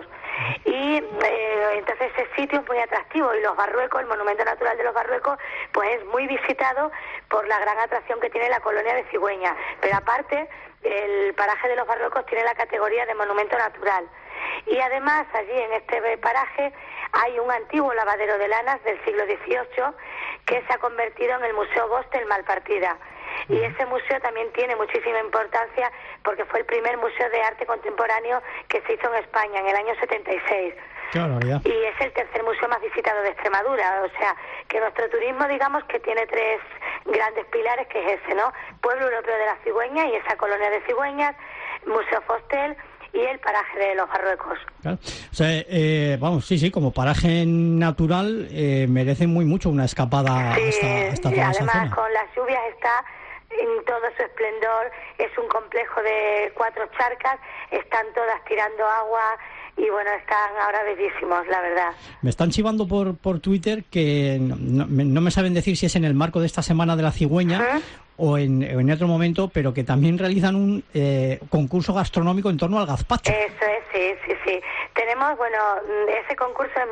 Y entonces ese sitio es muy atractivo, y Los Barruecos, el Monumento Natural de Los Barruecos, pues es muy visitado por la gran atracción que tiene la colonia de cigüeña. Pero aparte, el paraje de Los Barruecos tiene la categoría de monumento natural. Y además allí en este paraje hay un antiguo lavadero de lanas del siglo XVIII que se ha convertido en el Museo Bostel Malpartida. Y ese museo también tiene muchísima importancia porque fue el primer museo de arte contemporáneo que se hizo en España en el año 76. Claro, ya. Y es el tercer museo más visitado de Extremadura. O sea, que nuestro turismo, digamos, que tiene 3 grandes pilares, que es ese, ¿no? Pueblo europeo de la cigüeña y esa colonia de cigüeñas, Museo Bostel y el paraje de Los Barruecos. Claro. O sea, vamos, sí, como paraje natural merece muy mucho una escapada hasta toda esa zona. Además, con las lluvias está en todo su esplendor, es un complejo de 4 charcas, están todas tirando agua y bueno, están ahora bellísimos, la verdad. Me están chivando por Twitter que no me saben decir si es en el marco de esta Semana de la Cigüeña o en otro momento, pero que también realizan un concurso gastronómico en torno al gazpacho. Eso es, sí. Tenemos, bueno, ese concurso es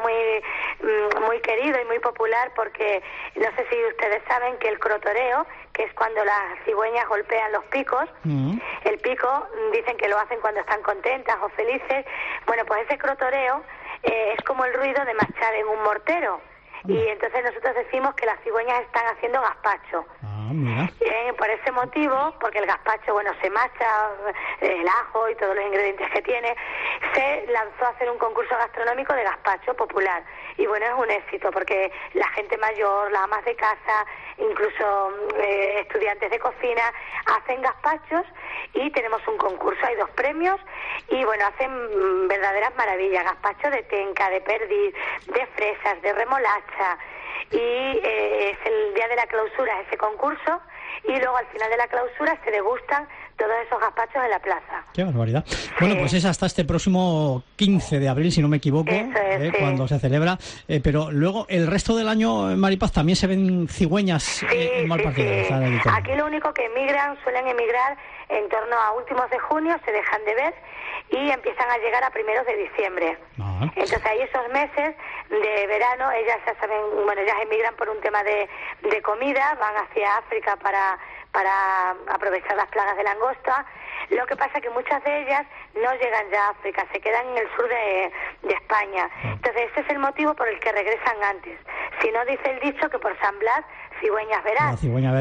muy querido y muy popular porque no sé si ustedes saben que el crotoreo, que es cuando las cigüeñas golpean los picos, el pico dicen que lo hacen cuando están contentas o felices. Bueno, pues ese crotoreo es como el ruido de marchar en un mortero. Y entonces nosotros decimos que las cigüeñas están haciendo gazpacho. Mira. Por ese motivo, porque el gazpacho, bueno, se macha el ajo y todos los ingredientes que tiene, se lanzó a hacer un concurso gastronómico de gazpacho popular. Y bueno, es un éxito porque la gente mayor, las amas de casa, incluso estudiantes de cocina, hacen gazpachos y tenemos un concurso, hay 2 premios y bueno, hacen verdaderas maravillas, gazpacho de tenca, de perdiz, de fresas, de remolacha, y es el día de la clausura ese concurso, y luego al final de la clausura se degustan todos esos gazpachos en la plaza. ¡Qué barbaridad! Bueno, pues es hasta este próximo 15 de abril, si no me equivoco, cuando se celebra. Pero luego, el resto del año, Maripaz, también se ven cigüeñas en Malpartida. Sí. Aquí lo único que suelen emigrar en torno a últimos de junio, se dejan de ver y empiezan a llegar a primeros de diciembre. Entonces ahí esos meses de verano, ellas ya saben, bueno, ellas emigran por un tema de comida, van hacia África para aprovechar las plagas de langosta. Lo que pasa es que muchas de ellas no llegan ya a África, se quedan en el sur de España. Entonces ese es el motivo por el que regresan antes. Si no, dice el dicho que por San Blas cigüeñas verás.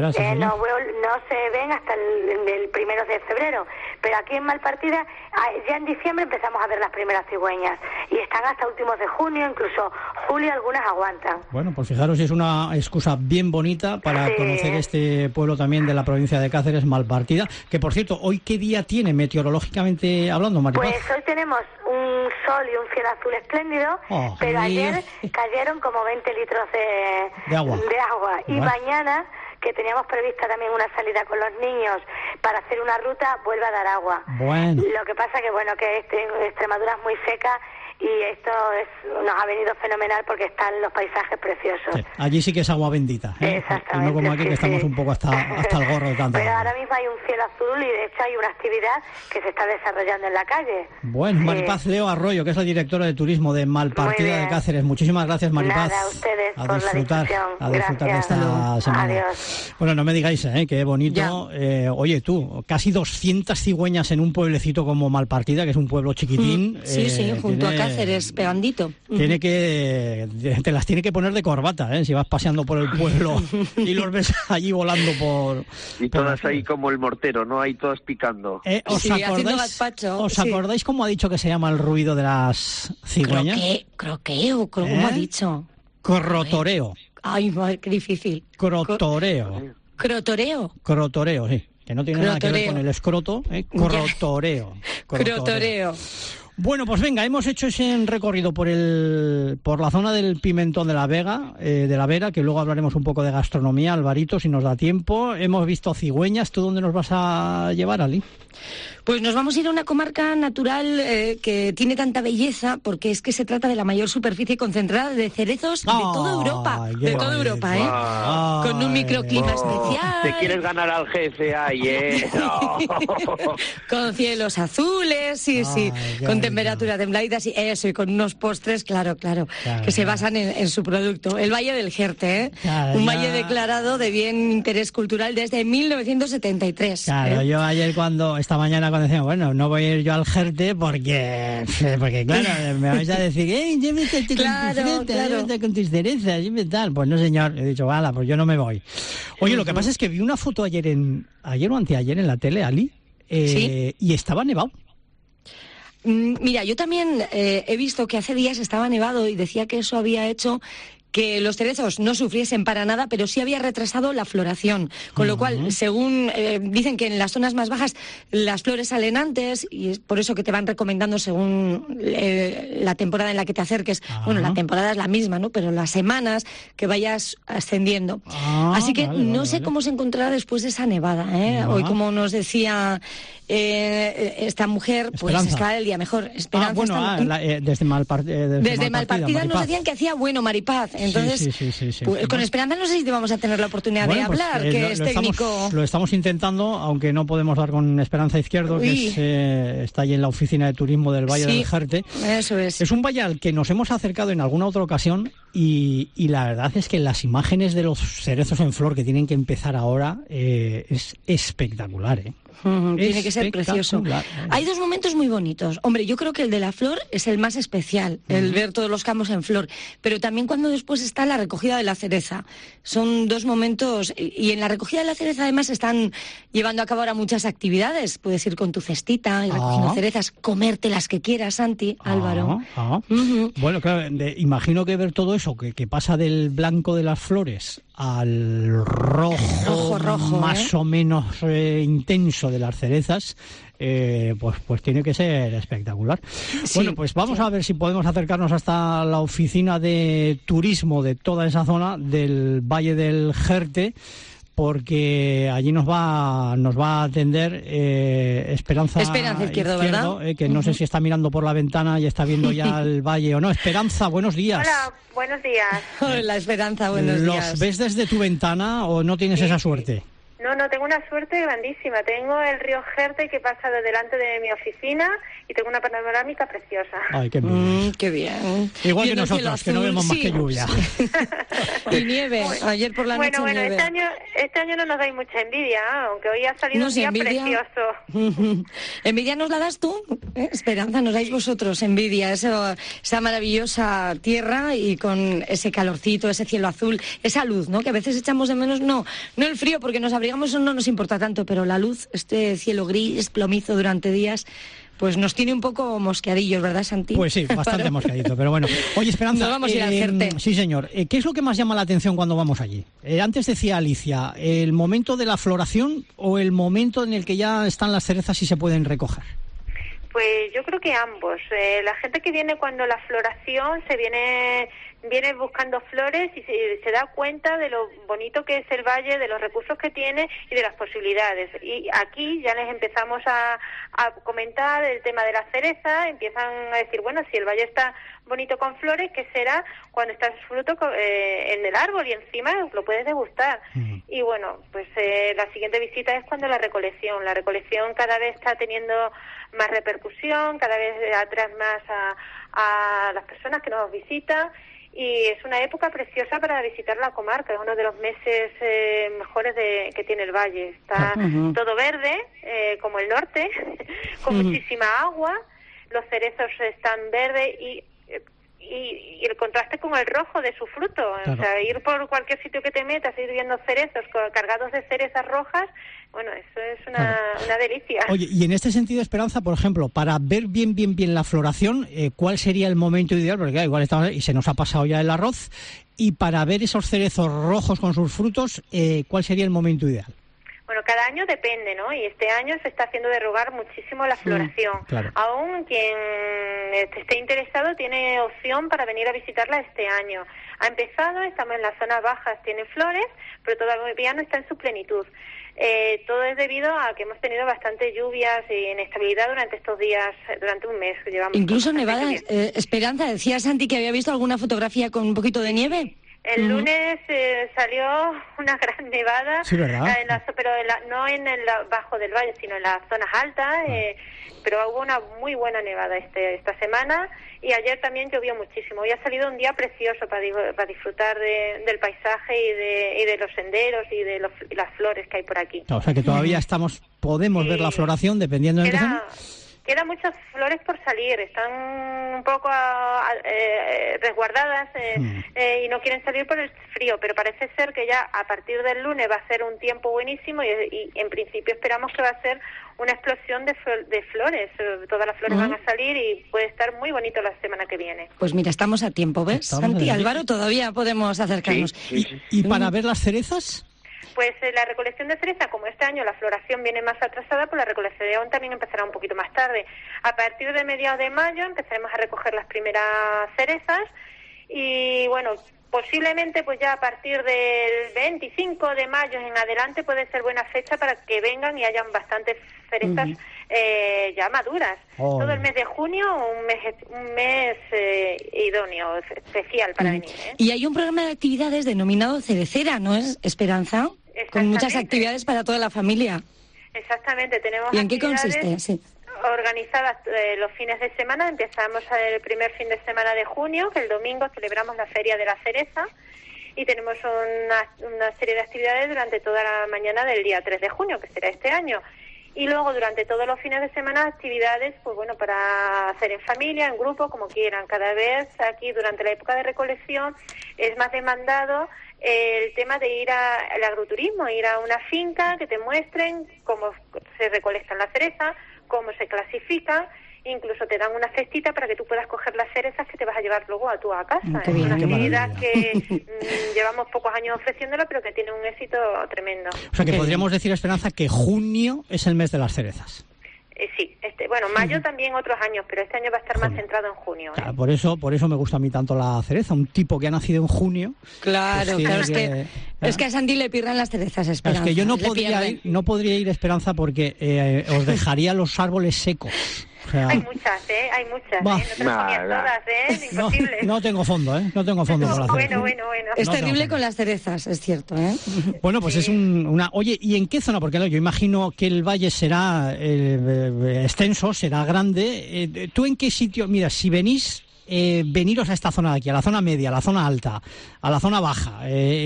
No se ven hasta el 1 de febrero, pero aquí en Malpartida ya en diciembre empezamos a ver las primeras cigüeñas y están hasta últimos de junio, incluso julio algunas aguantan. Bueno, pues fijaros, es una excusa bien bonita para conocer este pueblo también de la provincia de Cáceres, Malpartida, que por cierto, ¿hoy qué día tiene meteorológicamente hablando, Maripaz? Pues hoy tenemos un sol y un cielo azul espléndido, pero ayer cayeron como 20 litros de agua. Y mañana, que teníamos prevista también una salida con los niños para hacer una ruta, vuelve a dar agua. Bueno. Lo que pasa que Extremadura es muy seca y esto nos ha venido fenomenal porque están los paisajes preciosos. Sí, allí sí que es agua bendita, Exactamente. Y no como aquí que estamos un poco hasta el gorro de tanto. Pero ahora mismo hay un cielo azul y de hecho hay una actividad que se está desarrollando en la calle. Bueno, Maripaz Leo Arroyo, que es la directora de turismo de Malpartida de Cáceres. Muchísimas gracias, Maripaz. Nada, a ustedes por la difusión. A disfrutar de esta semana. Adiós. Bueno, no me digáis, qué bonito. Oye, tú, casi 200 cigüeñas en un pueblecito como Malpartida, que es un pueblo chiquitín. Sí, junto a Cáceres, pegandito. Te las tiene que poner de corbata, si vas paseando por el pueblo y los ves allí volando por... Y todas ahí como el mortero, ¿no? Ahí todas picando. ¿Os acordáis cómo ha dicho que se llama el ruido de las cigüeñas? Croqueo, ¿cómo ha dicho? Crotoreo. Ay, madre, qué difícil. Crotoreo. Crotoreo, sí. Que no tiene nada que ver con el escroto. Crotoreo. Crotoreo. Bueno, pues venga, hemos hecho ese recorrido por la zona del Pimentón de la Vera, que luego hablaremos un poco de gastronomía, Alvarito, si nos da tiempo. Hemos visto cigüeñas. ¿Tú dónde nos vas a llevar, Ali? Pues nos vamos a ir a una comarca natural que tiene tanta belleza, porque es que se trata de la mayor superficie concentrada de cerezos de toda Europa. De toda Europa, con un microclima especial. Te quieres ganar al jefe ahí, No. Con cielos azules, sí. Con temperaturas templaditas y eso, y con unos postres, claro, que se basan en su producto. El Valle del Jerte, un valle declarado de bien interés cultural desde 1973. Claro, yo ayer esta mañana cuando decía, bueno, no voy a ir yo al Jerte porque claro, me vais a decir, llévate con tus cerezas, y tal. Pues no, señor, he dicho, vale, pues yo no me voy. Oye, lo que pasa es que vi una foto ayer o anteayer en la tele, Ali, y estaba nevado. Mira, yo también he visto que hace días estaba nevado y decía que eso había hecho que los cerezos no sufriesen para nada, pero sí había retrasado la floración, con lo cual, según dicen que en las zonas más bajas las flores salen antes, y es por eso que te van recomendando según la temporada en la que te acerques. Bueno, la temporada es la misma, ¿no? Pero las semanas que vayas ascendiendo. Así que no sé cómo se encontrará después de esa nevada, Hoy, como nos decía esta mujer, pues está el día mejor. Esperanza desde Malpartida nos decían que hacía bueno, Maripaz. Entonces, pues, con Esperanza no sé si te vamos a tener la oportunidad de hablar, que es técnico. Lo estamos intentando, aunque no podemos dar con Esperanza Izquierdo, que está allí en la oficina de turismo del Valle del Jerte. Eso es. Es un valle al que nos hemos acercado en alguna otra ocasión y la verdad es que las imágenes de los cerezos en flor que tienen que empezar ahora es espectacular, Tiene que ser precioso. Hay dos momentos muy bonitos. Hombre, yo creo que el de la flor es el más especial, el ver todos los campos en flor, pero también cuando después está la recogida de la cereza. Son dos momentos, y en la recogida de la cereza además están llevando a cabo ahora muchas actividades. Puedes ir con tu cestita y recogiendo cerezas, comerte las que quieras, Santi, Álvaro. Bueno, claro, imagino que ver todo eso, que pasa del blanco de las flores al rojo más o menos intenso de las cerezas, pues tiene que ser espectacular. Sí, bueno, pues vamos a ver si podemos acercarnos hasta la oficina de turismo de toda esa zona del Valle del Jerte, porque allí nos va a atender Esperanza Izquierdo, ¿verdad? Que no sé si está mirando por la ventana y está viendo ya el valle o no. Esperanza, buenos días. Hola, buenos días. Hola, Esperanza, buenos días. ¿Los ves desde tu ventana o no tienes esa suerte? No, tengo una suerte grandísima. Tengo el río Jerte que pasa delante de mi oficina y tengo una panorámica preciosa. Ay, qué bien. Qué bien. Igual que nosotros, que no vemos más que lluvia. Y nieve, ayer por la noche nieve. Este año no nos dais mucha envidia, aunque hoy ha salido un día precioso. ¿Envidia nos la das tú? Esperanza, nos dais vosotros envidia, esa maravillosa tierra y con ese calorcito, ese cielo azul, esa luz, ¿no? Que a veces echamos de menos, no el frío, porque nos abrigamos, eso no nos importa tanto, pero la luz, este cielo gris, plomizo durante días, pues nos tiene un poco mosqueadillos, ¿verdad, Santi? Pues sí, bastante mosqueadito, pero bueno. Oye, Esperanza, nos vamos a ir al Jerte. Sí, señor. ¿Qué es lo que más llama la atención cuando vamos allí? Antes decía Alicia, ¿el momento de la floración o el momento en el que ya están las cerezas y se pueden recoger? Pues yo creo que ambos. La gente que viene cuando la floración viene buscando flores y se da cuenta de lo bonito que es el valle, de los recursos que tiene y de las posibilidades. Y aquí ya les empezamos a comentar el tema de la cereza, empiezan a decir, bueno, si el valle está bonito con flores, ¿qué será cuando está el fruto en el árbol y encima lo puedes degustar? Y bueno, pues la siguiente visita es cuando la recolección cada vez está teniendo más repercusión, cada vez atrae más a las personas que nos visitan. Y es una época preciosa para visitar la comarca, es uno de los meses mejores que tiene el valle. Está todo verde, como el norte, con muchísima agua, los cerezos están verdes y el contraste con el rojo de su fruto. Claro. O sea, ir por cualquier sitio que te metas, ir viendo cerezos cargados de cerezas rojas, bueno, eso es una delicia. Oye, y en este sentido, Esperanza, por ejemplo, para ver bien la floración, ¿cuál sería el momento ideal? Porque igual estamos y se nos ha pasado ya el arroz. Y para ver esos cerezos rojos con sus frutos, ¿cuál sería el momento ideal? Bueno, cada año depende, ¿no? Y este año se está haciendo derrogar muchísimo la floración. Claro. Aún quien esté interesado tiene opción para venir a visitarla este año. Ha empezado, estamos en las zonas bajas, tiene flores, pero todavía no está en su plenitud. Todo es debido a que hemos tenido bastante lluvias y inestabilidad durante estos días, durante un mes que llevamos. Incluso nevada. Esperanza, decía Santi que había visto alguna fotografía con un poquito de nieve. El lunes salió una gran nevada, sí, ¿verdad? Pero no en el bajo del valle, sino en las zonas altas, pero hubo una muy buena nevada esta semana y ayer también llovió muchísimo. Hoy ha salido un día precioso para disfrutar del paisaje y de los senderos y de las flores que hay por aquí. O sea que todavía podemos ver la floración dependiendo de qué zona. Quedan muchas flores por salir, están un poco resguardadas y no quieren salir por el frío, pero parece ser que ya a partir del lunes va a ser un tiempo buenísimo y en principio esperamos que va a ser una explosión de flores. Todas las flores van a salir y puede estar muy bonito la semana que viene. Pues mira, estamos a tiempo, ¿ves? Santi, Álvaro, todavía podemos acercarnos. Sí. ¿Y para ver las cerezas? Pues la recolección de cereza, como este año la floración viene más atrasada, pues la recolección también empezará un poquito más tarde. A partir de mediados de mayo empezaremos a recoger las primeras cerezas y bueno, posiblemente pues ya a partir del 25 de mayo en adelante puede ser buena fecha para que vengan y hayan bastantes cerezas ya maduras. Todo el mes de junio, un mes idóneo, especial para venir. Y hay un programa de actividades denominado Cerecera, ¿no es, Esperanza? Con muchas actividades para toda la familia. Exactamente, tenemos ¿Y en qué consiste? Sí. Organizadas los fines de semana. Empezamos el primer fin de semana de junio, que el domingo celebramos la Feria de la Cereza y tenemos una serie de actividades durante toda la mañana del día 3 de junio, que será este año. Y luego durante todos los fines de semana actividades, pues bueno, para hacer en familia, en grupo, como quieran. Cada vez aquí durante la época de recolección es más demandado el tema de ir al agroturismo, ir a una finca que te muestren cómo se recolectan las cerezas, cómo se clasifican. Incluso te dan una cestita para que tú puedas coger las cerezas que te vas a llevar luego a tu casa. Es una actividad que llevamos pocos años ofreciéndola, pero que tiene un éxito tremendo. O sea que podríamos decir, Esperanza, que junio es el mes de las cerezas. Sí, mayo también otros años, pero este año va a estar más centrado en junio. Claro, por eso me gusta a mí tanto la cereza. Un tipo que ha nacido en junio. Claro, pues es que a Santi le pirran las cerezas, Esperanza. Es que yo no podría ir, Esperanza, porque os dejaría los árboles secos. O sea, hay muchas, no te las comías todas, imposible. No tengo fondo, no tengo fondo por la cereza. Bueno. Es terrible con las cerezas, es cierto, Bueno, pues es una... Oye, ¿y en qué zona? Porque yo imagino que el valle será extenso, será grande. ¿Tú en qué sitio? Mira, si venís... veniros a esta zona de aquí, a la zona media, a la zona alta, a la zona baja.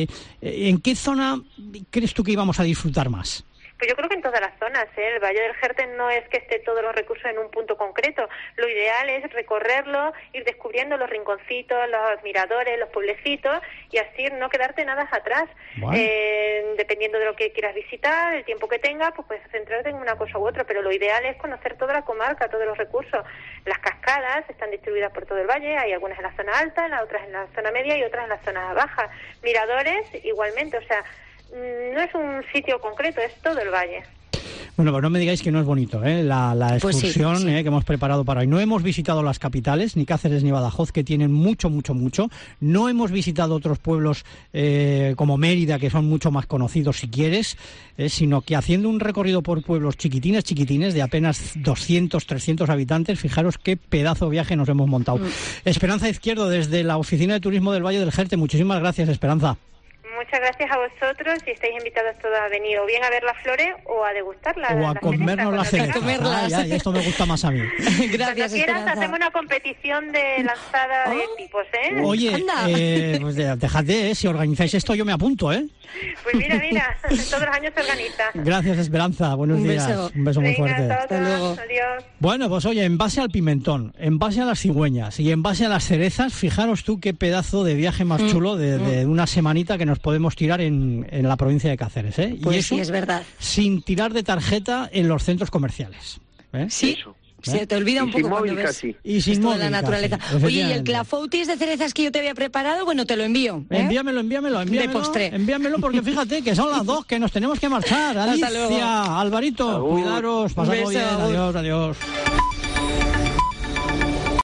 ¿En qué zona crees tú que íbamos a disfrutar más? Pues yo creo que en todas las zonas, El Valle del Jerte no es que esté todos los recursos en un punto concreto. Lo ideal es recorrerlo, ir descubriendo los rinconcitos, los miradores, los pueblecitos, y así no quedarte nada atrás. Bueno. Dependiendo de lo que quieras visitar, el tiempo que tengas, pues puedes centrarte en una cosa u otra, pero lo ideal es conocer toda la comarca, todos los recursos. Las cascadas están distribuidas por todo el valle, hay algunas en la zona alta, otras en la zona media y otras en la zona baja. Miradores igualmente, o sea, no es un sitio concreto, es todo el valle. Bueno, pues no me digáis que no es bonito, la excursión pues sí. Que hemos preparado para hoy. No hemos visitado las capitales, ni Cáceres ni Badajoz, que tienen mucho. No hemos visitado otros pueblos como Mérida, que son mucho más conocidos, si quieres, sino que haciendo un recorrido por pueblos chiquitines, de apenas 200, 300 habitantes, fijaros qué pedazo de viaje nos hemos montado. Esperanza Izquierdo, desde la Oficina de Turismo del Valle del Jerte. Muchísimas gracias, Esperanza. Muchas gracias a vosotros y estáis invitados todos a venir o bien a ver las flores o a degustarlas. O a comernos las cerezas. Y esto me gusta más a mí. Gracias, Esperanza. Hacemos una competición de lanzada de pipos, Oye, pues déjate, si organizáis esto yo me apunto, Pues mira, todos los años se organiza. Gracias, Esperanza. Buenos días. Un beso muy fuerte. Hasta luego. Adiós. Bueno, pues oye, en base al pimentón, en base a las cigüeñas y en base a las cerezas, fijaros tú qué pedazo de viaje más chulo de una semanita que nos podemos tirar en la provincia de Cáceres, Pues y eso, sí, es verdad. sin tirar de tarjeta en los centros comerciales. Sí. Se te olvida un poco cuando ves casi. Y sin móvil, la naturaleza. Casi, oye, y el clafoutis de cerezas que yo te había preparado, bueno, te lo envío. Envíamelo. De postre. Envíamelo porque fíjate que son las 2, que nos tenemos que marchar. Alicia, Hasta luego. Alvarito, cuidaros, pasadlo bien. Adiós.